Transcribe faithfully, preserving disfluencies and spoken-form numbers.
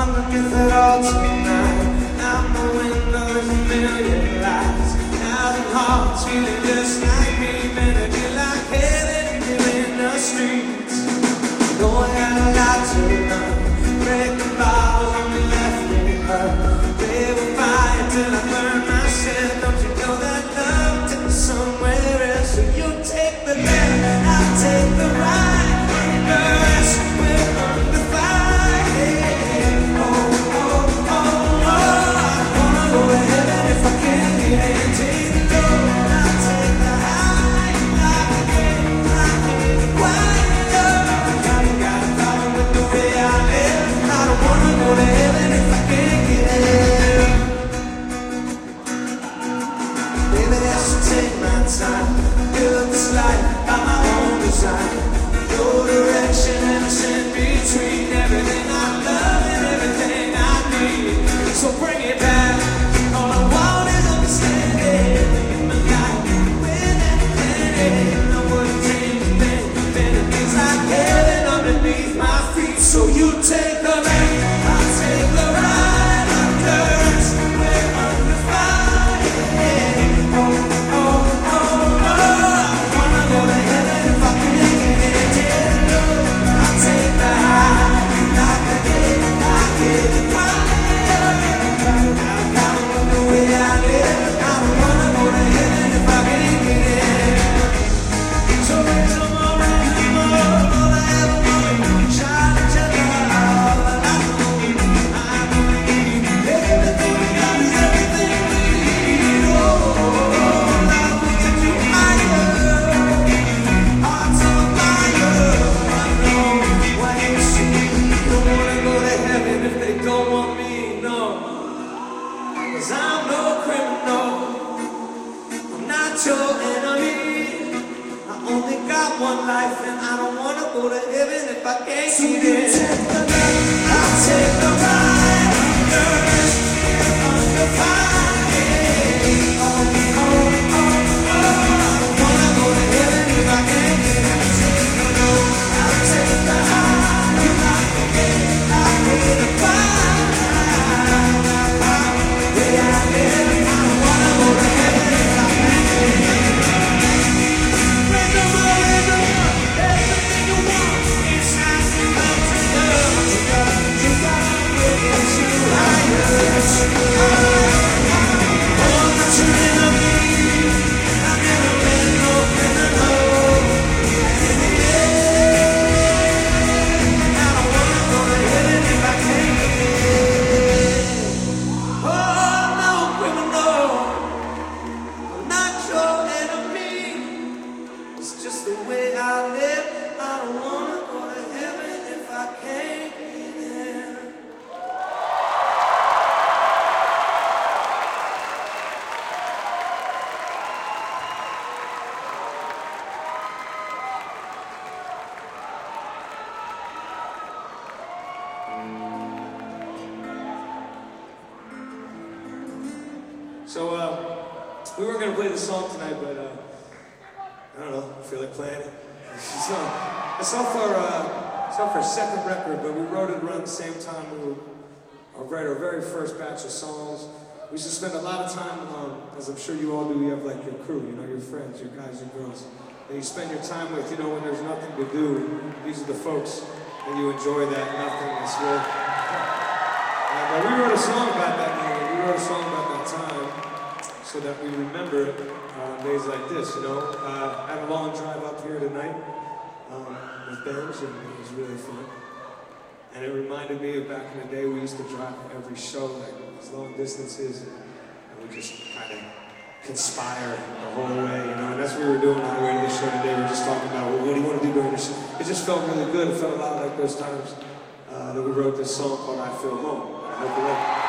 underneath it all tonight. Out the window is a million lights. Thousand hearts feeling just like me. Better be like heaven here in the streets. Going out a lot to run. Breaking bottles on me left me hurt. They will fire till I burn myself. Don't you know that love took me somewhere else? So you take the left, I'll take the right. First, we're under fire. Oh, oh, oh, oh. I wanna go to heaven if I can get in. Take the low, I'll take the high. Like a game, like a quiet. I ain't got a problem with the way I live. I don't wanna go to heaven if I can't get in. Baby, I should take my time. Build this life by my own design. No direction and it's in between. Everything I love and everything I need. So bring it back. All I want is understanding. In my life, with that planet. I wouldn't change a thing. Then it feels like heaven underneath my feet. So you take the left, I'll take the right. Under, we're under fire. Oh, oh, oh, oh. I wanna go to heaven if I can get it. I'll take the high, like a day, like it fire. I'll come with the way I live. I don't wanna go to heaven if I can't get it. So raise them up, raise them up, all I ever wanted. Shine each other, all I like to hold. I believe everything we got is everything we need. Oh, love will take you higher. Hearts on fire. I know what you see. Don't wanna go to heaven if they don't want me, no. 'Cause I'm no criminal. I'm not your enemy. I only got one life and I don't wanna go to heaven if I can't So get you in. take the left, I'll take the right. Under, we're under fire. Oh, oh, oh, oh. I don't wanna go to heaven if I can't get in. Take the low, I'll take the high. You like the game, I pay the fire. Way I live, I don't wanna go to heaven if I can't get in. Raise them up, raise them up, everything you want. It's time to come to love. You got, you got to get you higher. Oh, I'm not your enemy. I never been no criminal. In the end, I don't wanna go to heaven if I can't get in. Oh, I'm no criminal. I'm not your enemy. It's just the way I live. I don't wanna go to heaven if I can't get in. So, uh, we weren't gonna play the song tonight, but uh, I don't know, I feel like playing it. It's, uh, it's off our, uh, it's off our second record, but we wrote it around the same time we were, or write our very first batch of songs. We used to spend a lot of time, um, as I'm sure you all do, you have like your crew, you know, your friends, your guys, your girls, that you spend your time with, you know, when there's nothing to do. These are the folks that you enjoy that nothingness with. And uh, we wrote a song about that, man. We wrote a song about that time, so that we remember it on uh, days like this, you know. Uh, I had a long drive up here tonight um, with Benj, and it was really fun. And it reminded me of back in the day, we used to drive every show, like these long distances, and, and we just kind of conspire the whole way, you know. And that's what we were doing on the way to the show today. We were just talking about, well, what do you want to do during the show? It just felt really good. It felt a lot like those times uh, that we wrote this song called I Feel Home. I hope you like it.